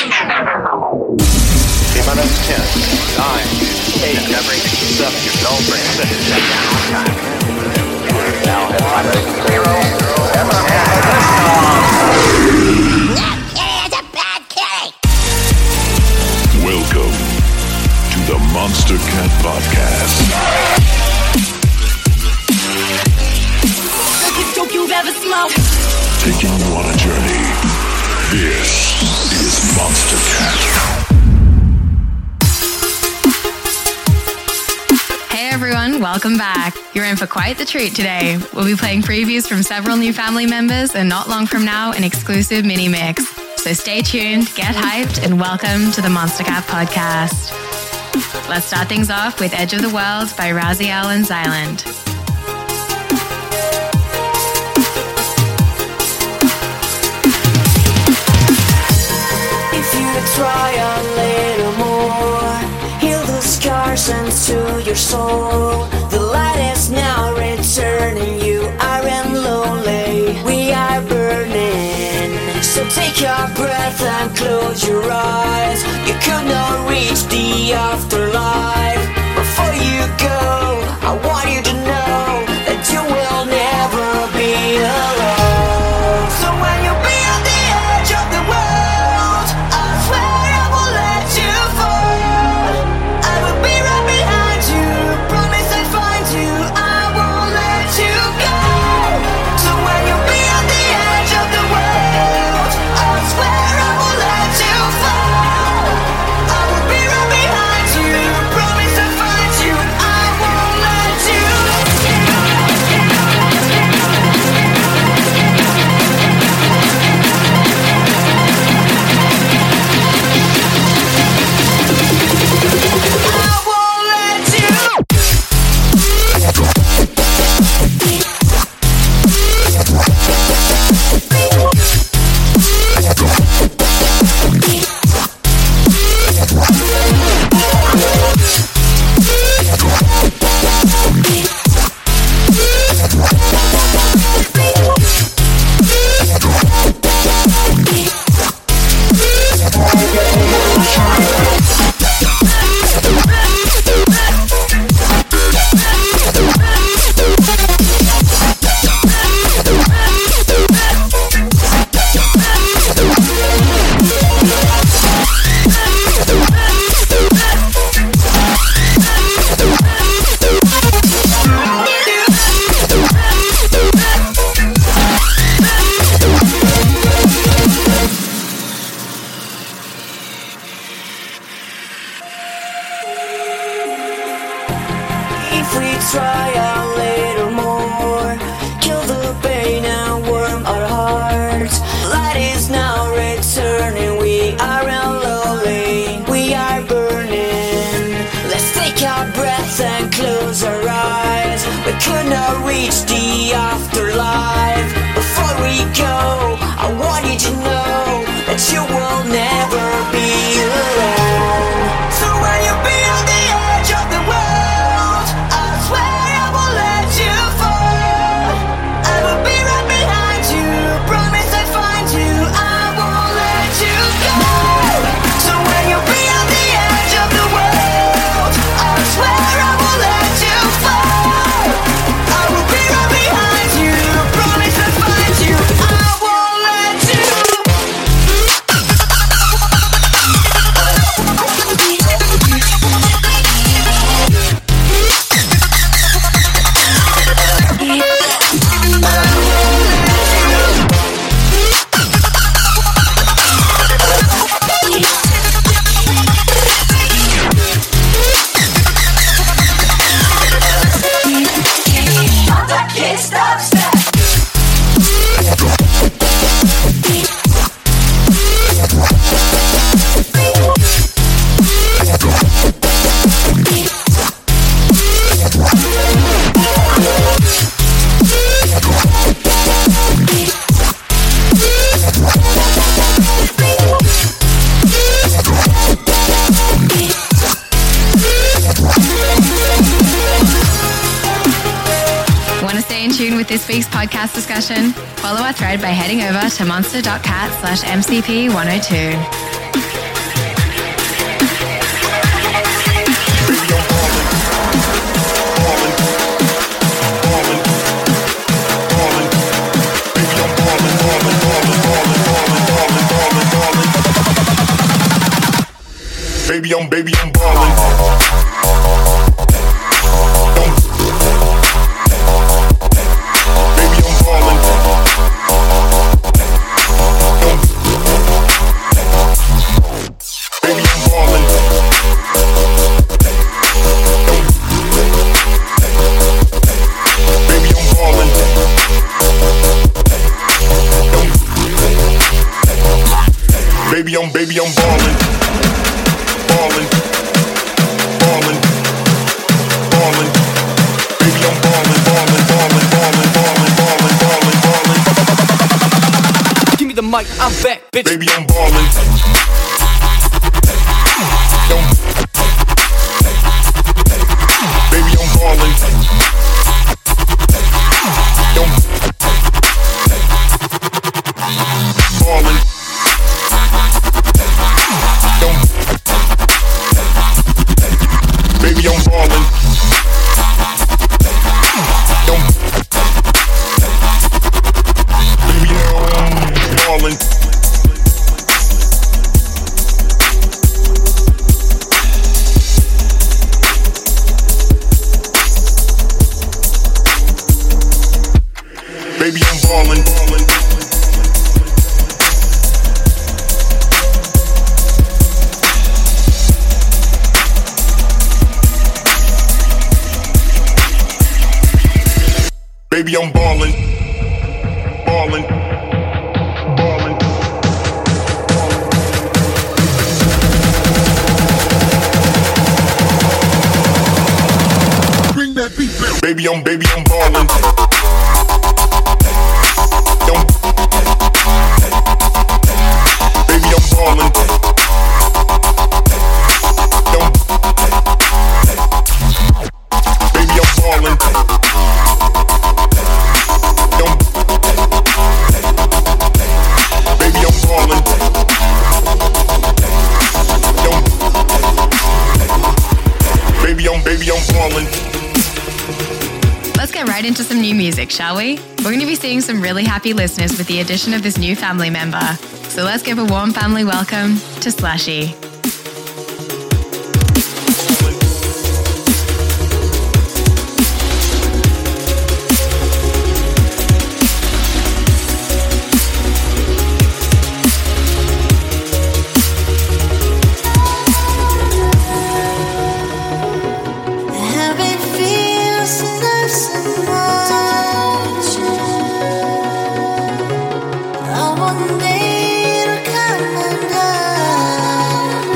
T-minus 10, 9, 8, 7, your bell brain, 6, shut down on time. Now, headline 0, and That kitty is a bad kitty! Welcome to the Monster Cat Podcast. Don't you ever slow. Taking you on a journey. This is Monster Cat. Hey everyone, welcome back. You're in for quite the treat today. We'll be playing previews from several new family members and not long from now, an exclusive mini mix. So stay tuned, get hyped, and welcome to the Monster Cat Podcast. Let's start things off with Edge of the World by Raziel and Zyland. If you try a little more, heal the scars into your soul. The light is now returning, you aren't lonely, we are burning. So take your breath and close your eyes. You could not reach the afterlife. Before you go, I want you to know that you will never be alone. So when you be on the edge of the world, I swear I won't let you fall. I will be right behind you, promise I'll find you, I won't let you go. So when you be on the edge of the world, I swear I won't let you fall. I will be right behind you, promise I'll find you, I won't let you I won't let you. If we try a little more, kill the pain and warm our hearts. Light is now returning, we aren't lonely, we are burning. Let's take our breath and close our eyes. We could not reach the afterlife. Before we go, I want you to know that you will never be alone. So when you be on the edge of the world, I swear I won't let you fall. I will be right behind you, promise I'll find you, I won't let you go. So when you be on the edge of the world, I swear I won't let you fall. I will be right behind you, promise I'll find you, I won't let you. Can't stop, stop. Want to stay in tune with this week's podcast discussion? Follow our thread by heading over to monster.cat/MCP102. Baby, I'm ballin'. Baby, I'm ballin'. Baby, I'm ballin'. Baby, I'm ballin'. Baby, I'm ballin'. Ballin', ballin', ballin'. Baby, I'm ballin', ballin', ballin', ballin', ballin', ballin', ballin', ballin'. Give me the mic, I'm back, bitch. Baby, I'm ballin'. Baby, I'm ballin'. Ballin'. Baby, I'm ballin'. Baby, I'm ballin'. Baby, I'm ballin'. Baby, I'm ballin', ballin', ballin', ballin'. Bring that beat back. Baby, I'm ballin'. Baby, I'm ballin'. Baby, I'm ballin'. Baby, I'm ballin'. Let's get right into some new music, shall we? We're going to be seeing some really happy listeners with the addition of this new family member. So let's give a warm family welcome to Slushy. I want day to come and die.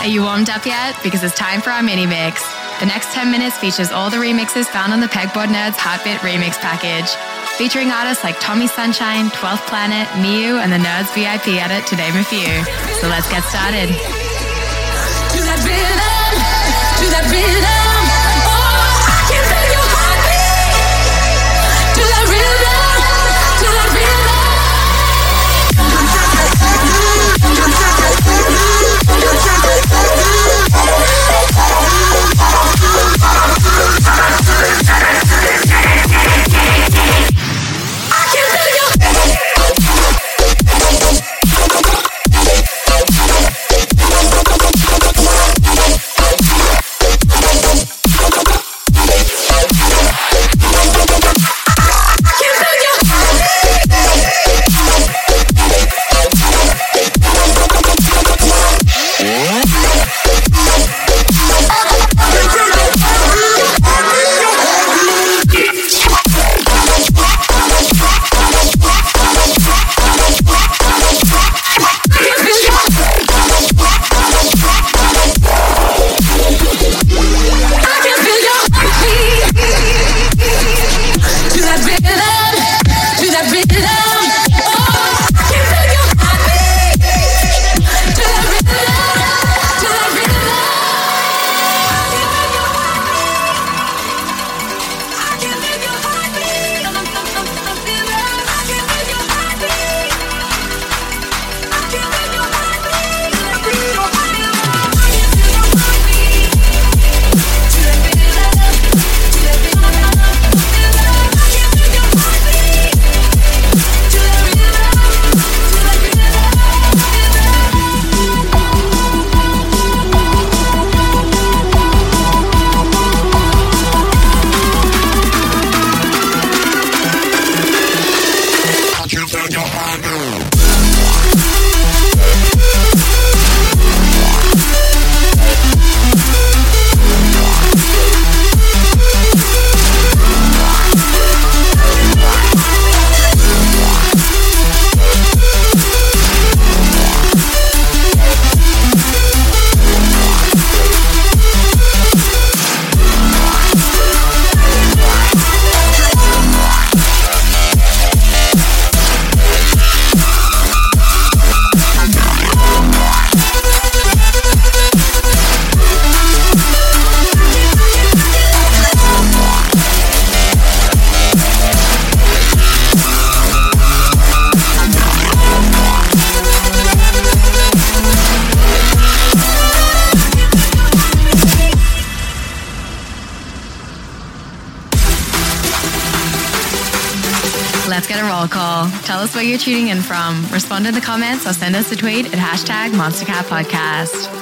Are you warmed up yet? Because it's time for our mini mix. The next 10 minutes features all the remixes found on the Pegboard Nerds Heartbeat Remix package, featuring artists like Tommy Sunshine, 12th Planet, Niu, and the Nerds VIP edit, to name a few. So let's get started. To that rhythm, to that rhythm. Oh, I can feel your heartbeat. To that rhythm, to that rhythm. Let's get a roll call. Tell us where you're tuning in from. Respond in the comments or send us a tweet at #MonsterCatPodcast.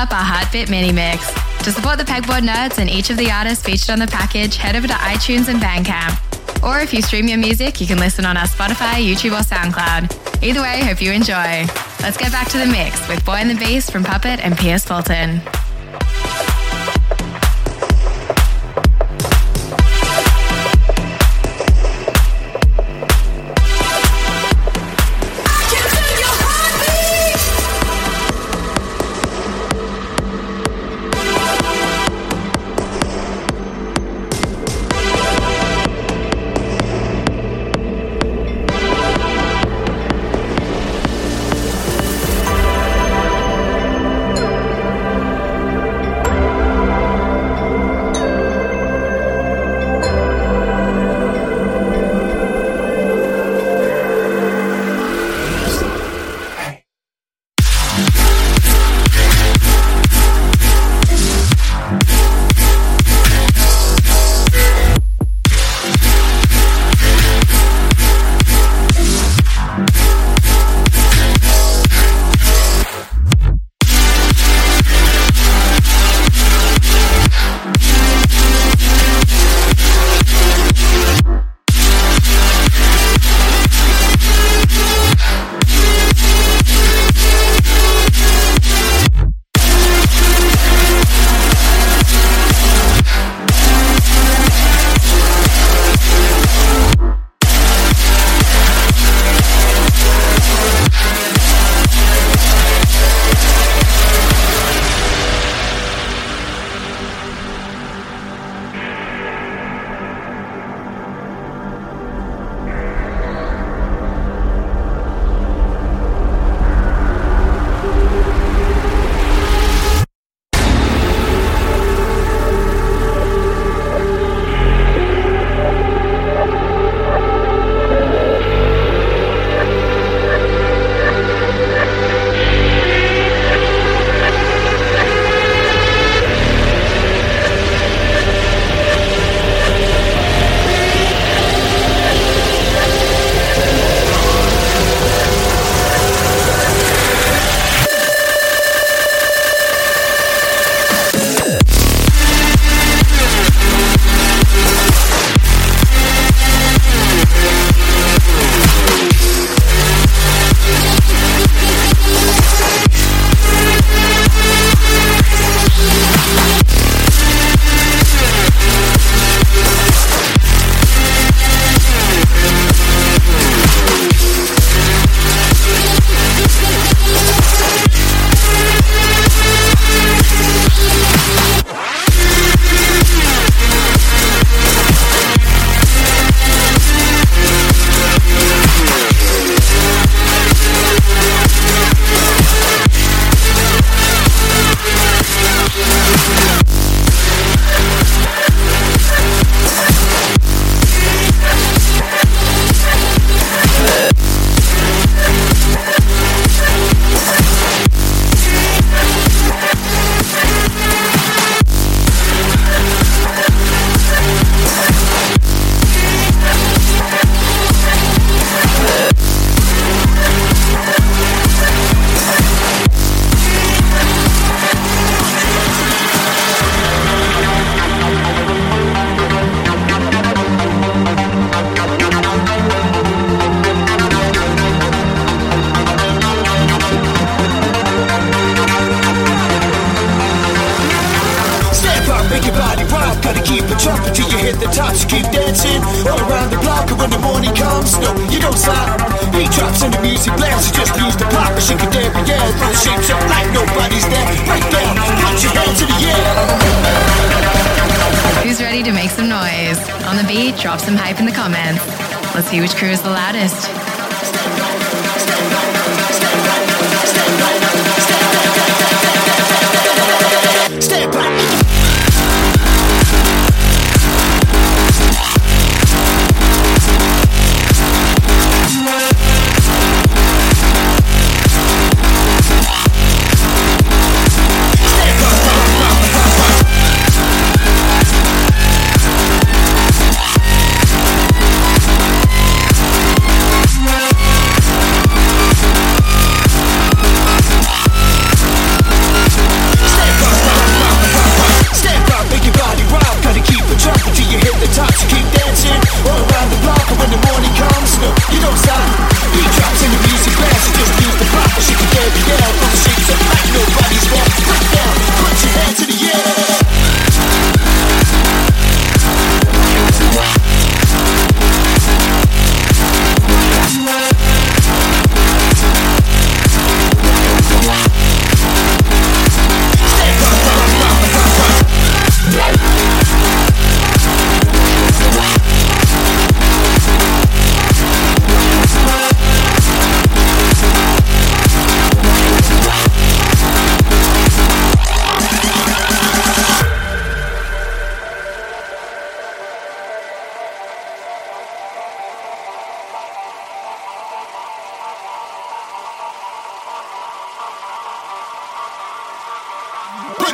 up our Heartbeat mini mix. To support the Pegboard nerds and each of the artists featured on the package, head over to iTunes and Bandcamp. Or if you stream your music, you can listen on our Spotify, YouTube, or SoundCloud. Either way, hope you enjoy. Let's get back to the mix with Boy and the Beast from Puppet and Pierce Fulton. Drop some hype in the comments. Let's see which crew is the loudest. Step back.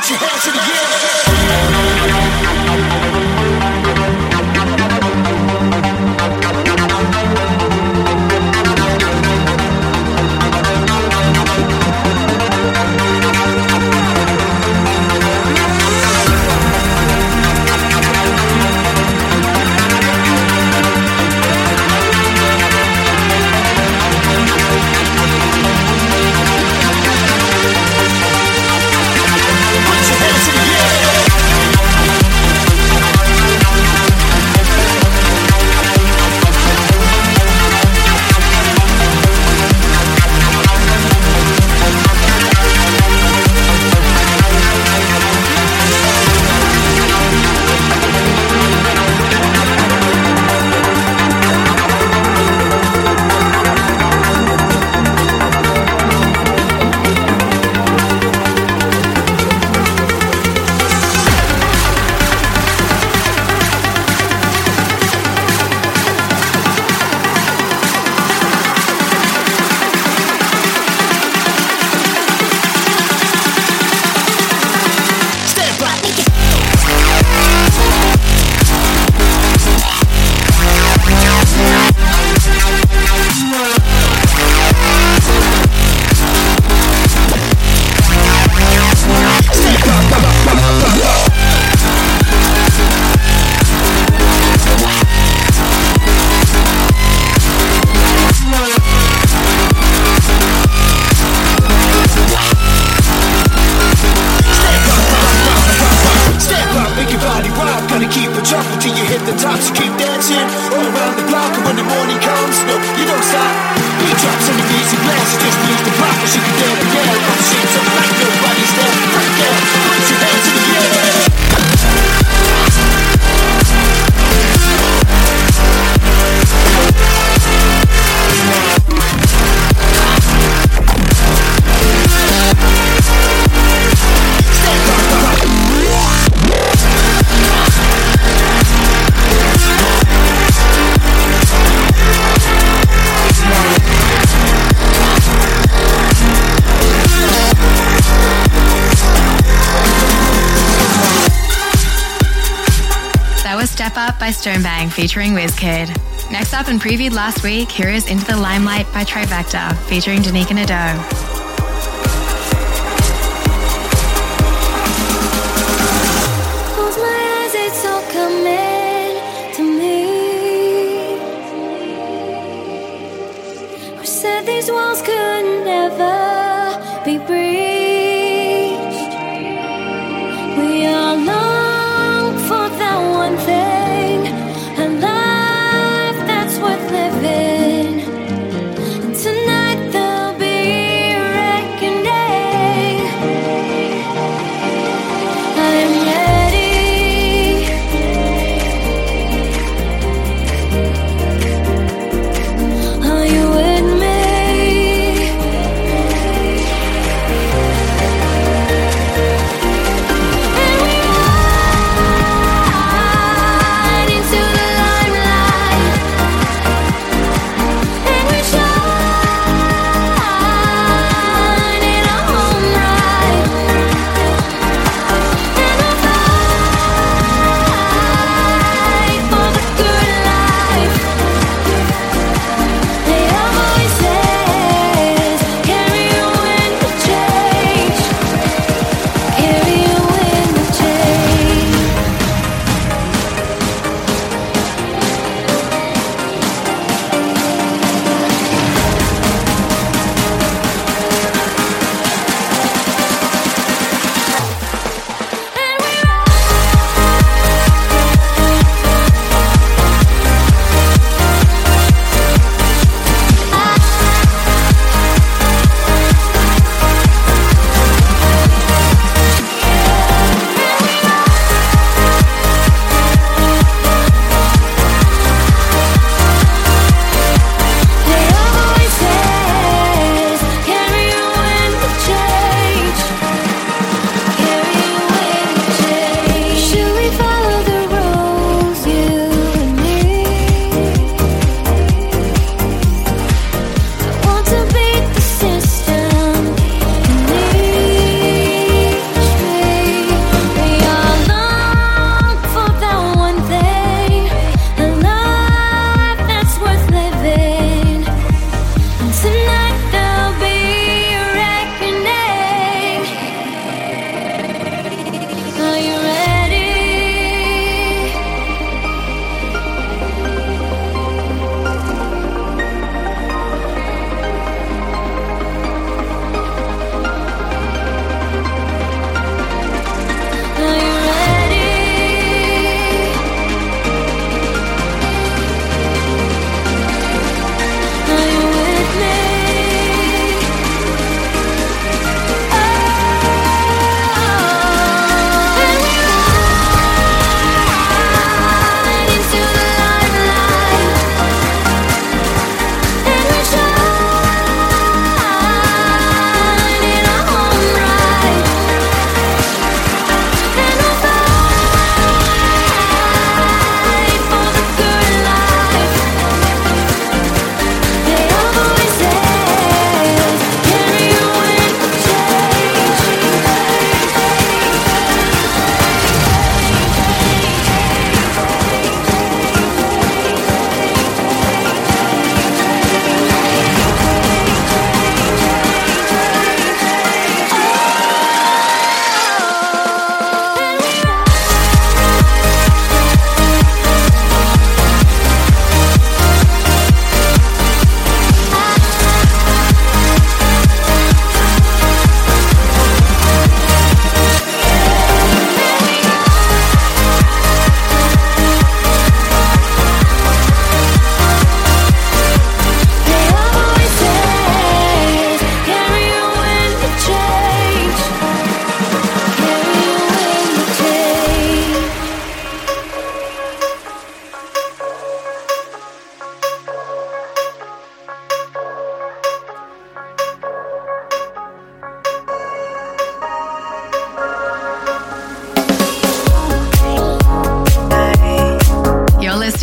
Put your hands in the air. Step Up by Stonebang featuring Wizkid. Next up and previewed last week, here is Into the Limelight by Trifecta featuring Danica Nadeau. Close my eyes, it's all coming to me. Who said these walls could never be breached? We all long for that one thing, a life that's worth living. And tonight there'll be a reckoning. I'm ready. Are you with me?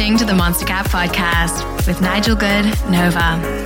listening to the Monster Cat Podcast with Nigel Good, Nova.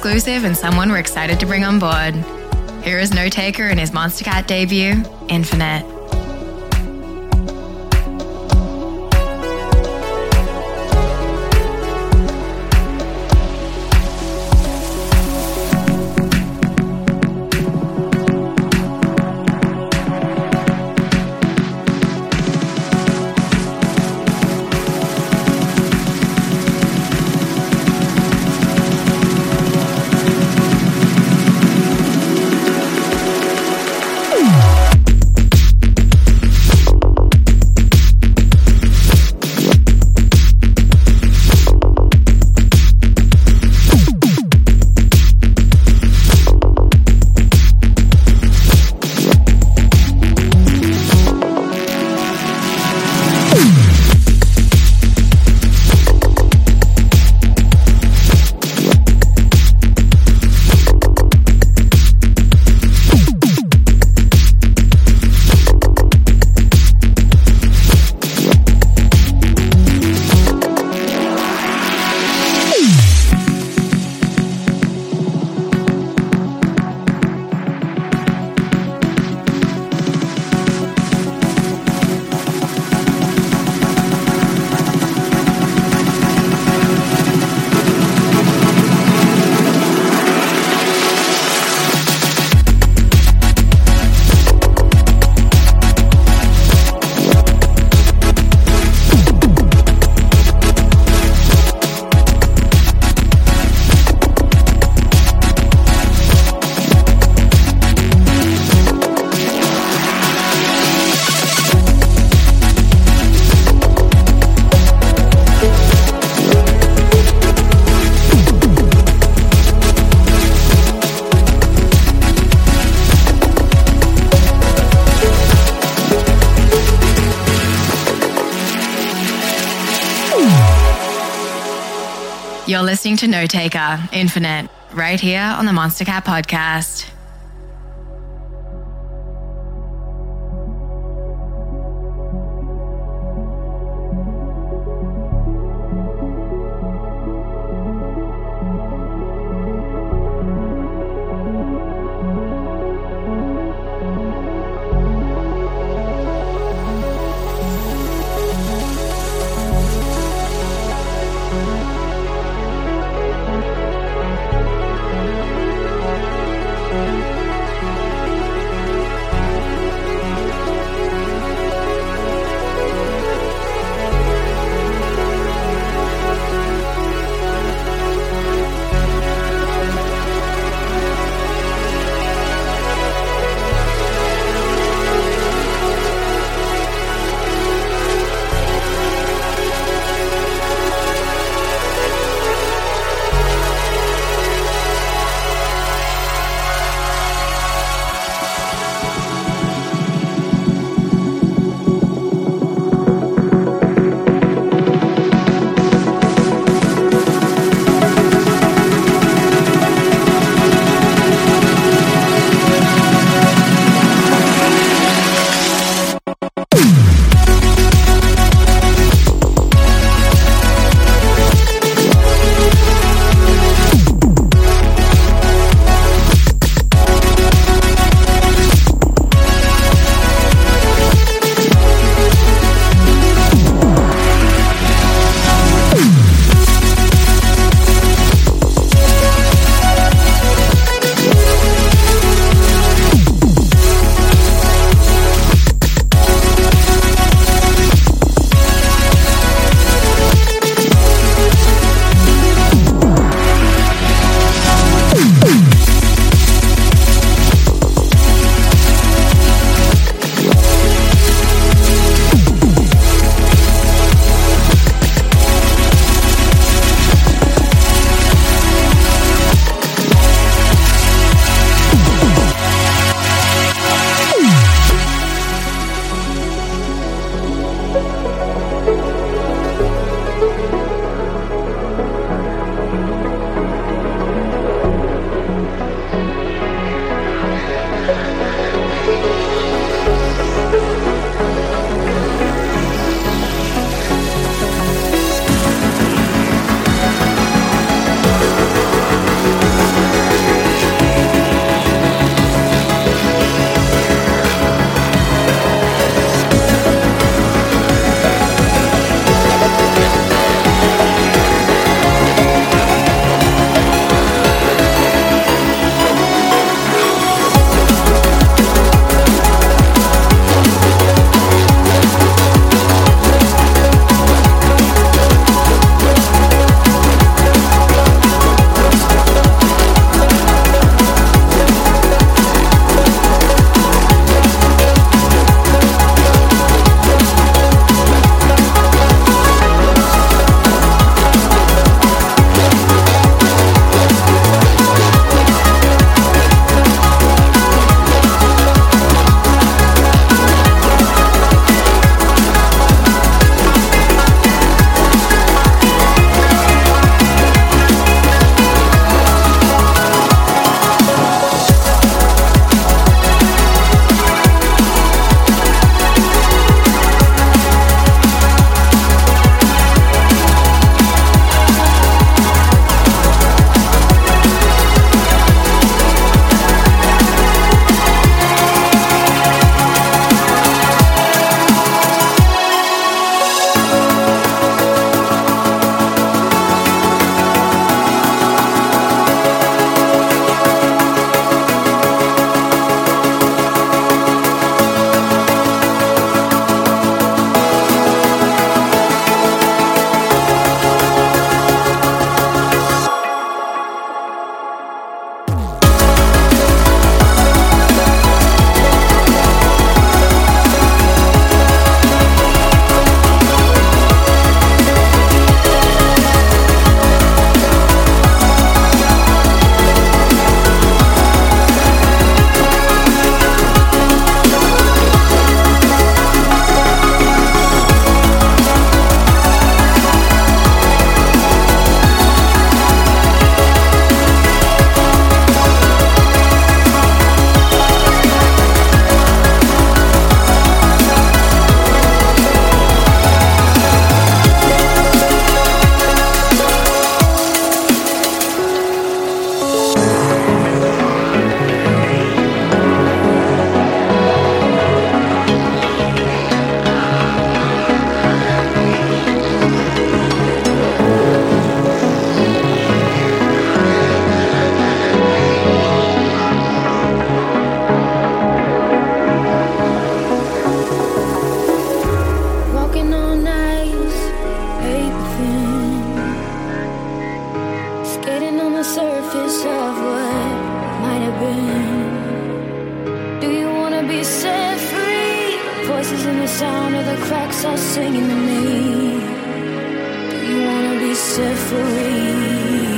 exclusive and someone we're excited to bring on board. Here is No Taker in his Monstercat debut, Infinite. You're listening to No Taker, Infinite, right here on the Monstercat podcast. been? Do you wanna be set free? Voices in the sound of the cracks all singing to me. Do you wanna be set free?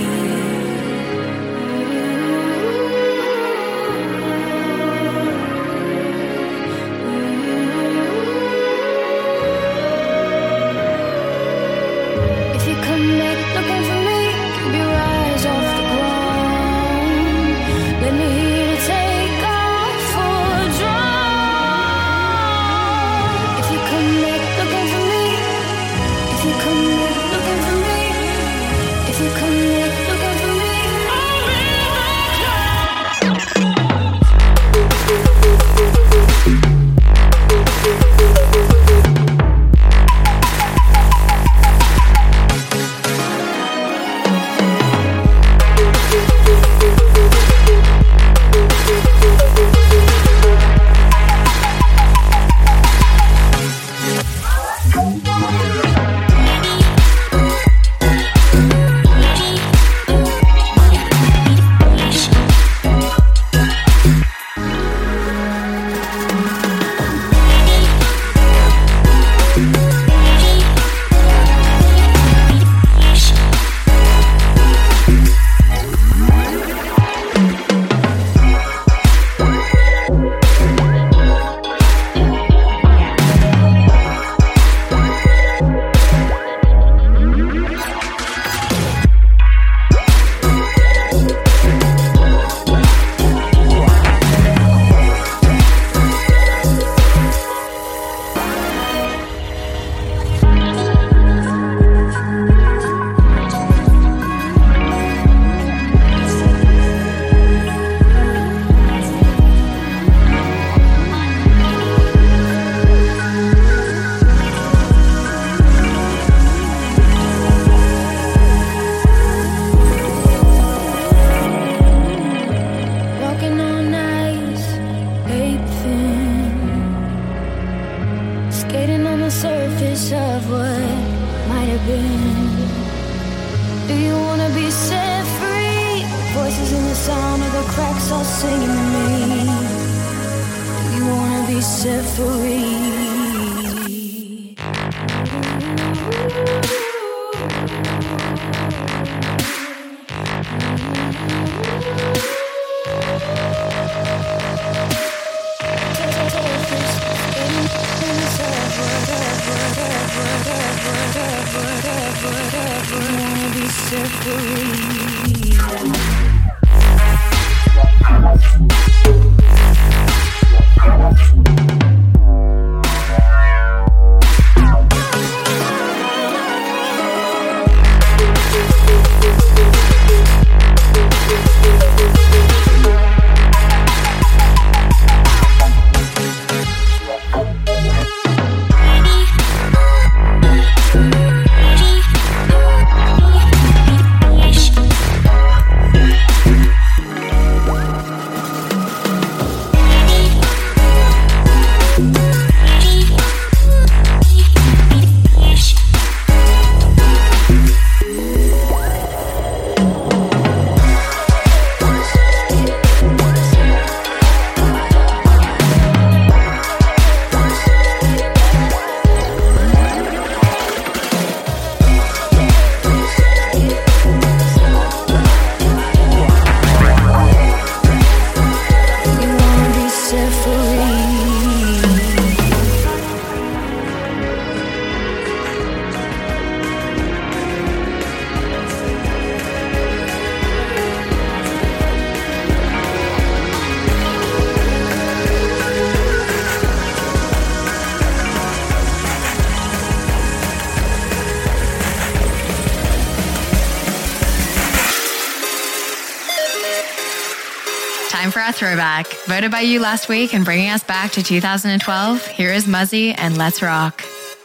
Time for our throwback. Voted by you last week and bringing us back to 2012, here is Muzzy and Let's Rock.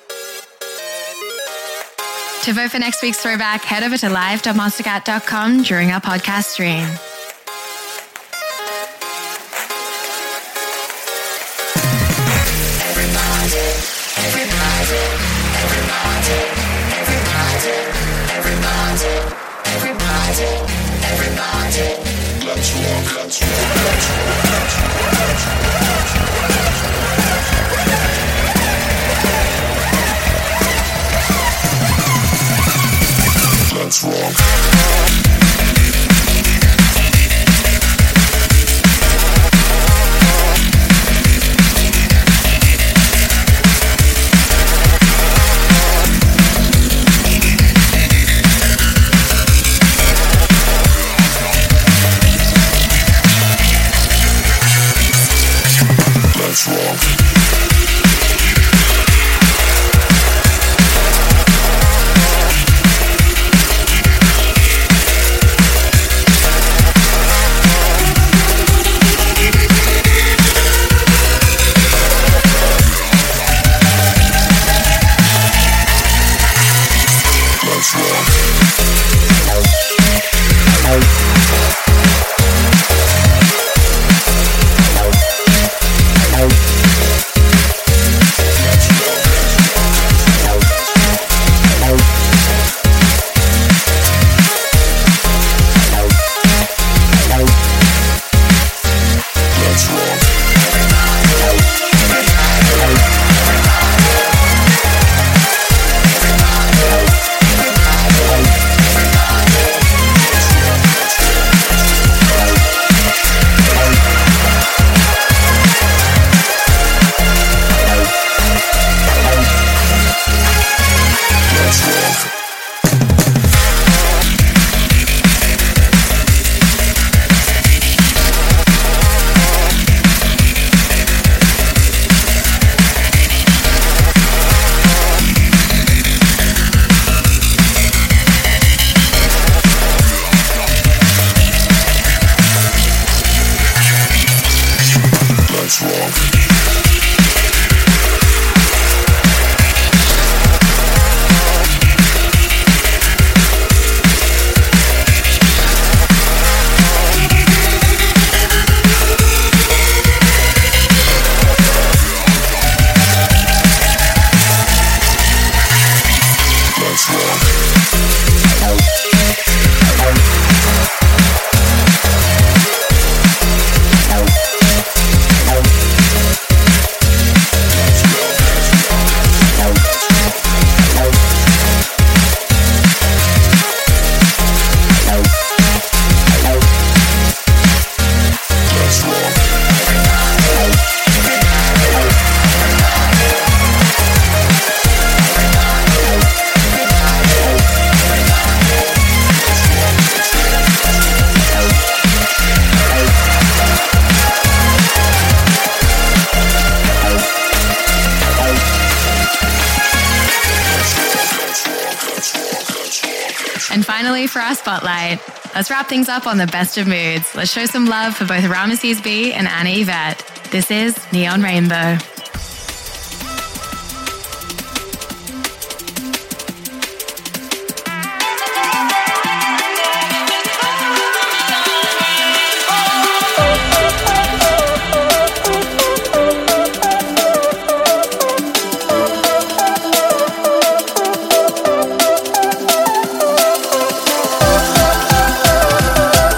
To vote for next week's throwback, head over to live.monstercat.com during our podcast stream. Everybody, And finally, for our spotlight, let's wrap things up on the best of moods. Let's show some love for both Ramesses B and Anna Yvette. This is Neon Rainbow.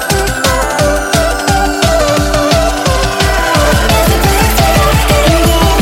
Yeah.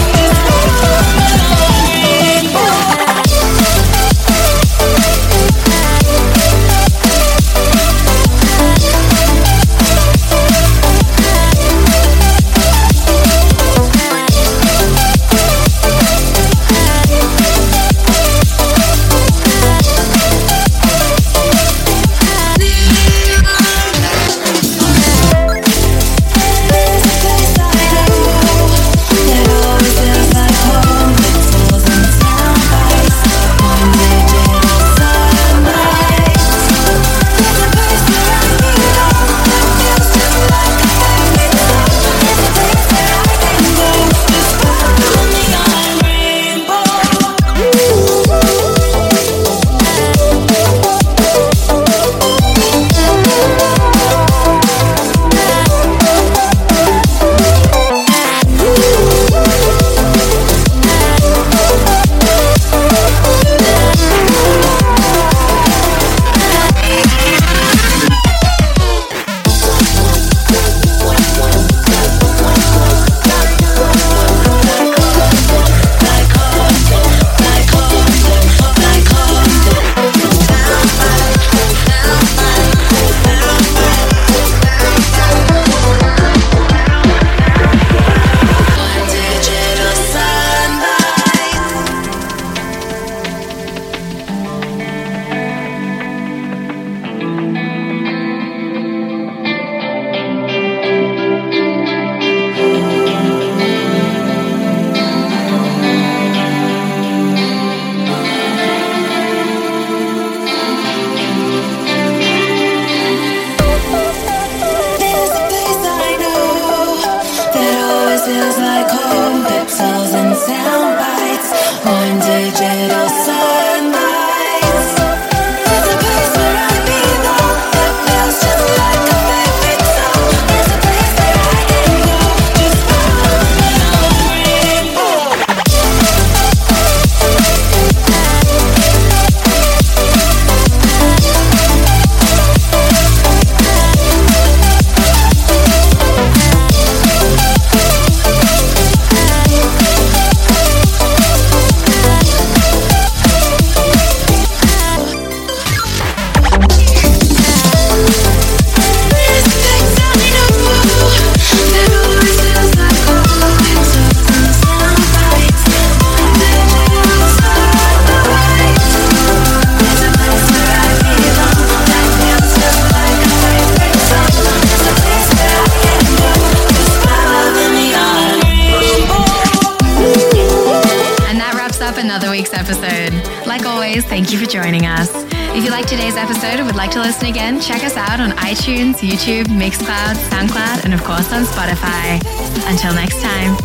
episode. Like always, thank you for joining us. If you liked today's episode and would like to listen again, check us out on iTunes, YouTube, Mixcloud, SoundCloud, and of course on Spotify. Until next time.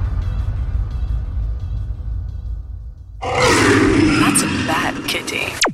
That's a bad kitty.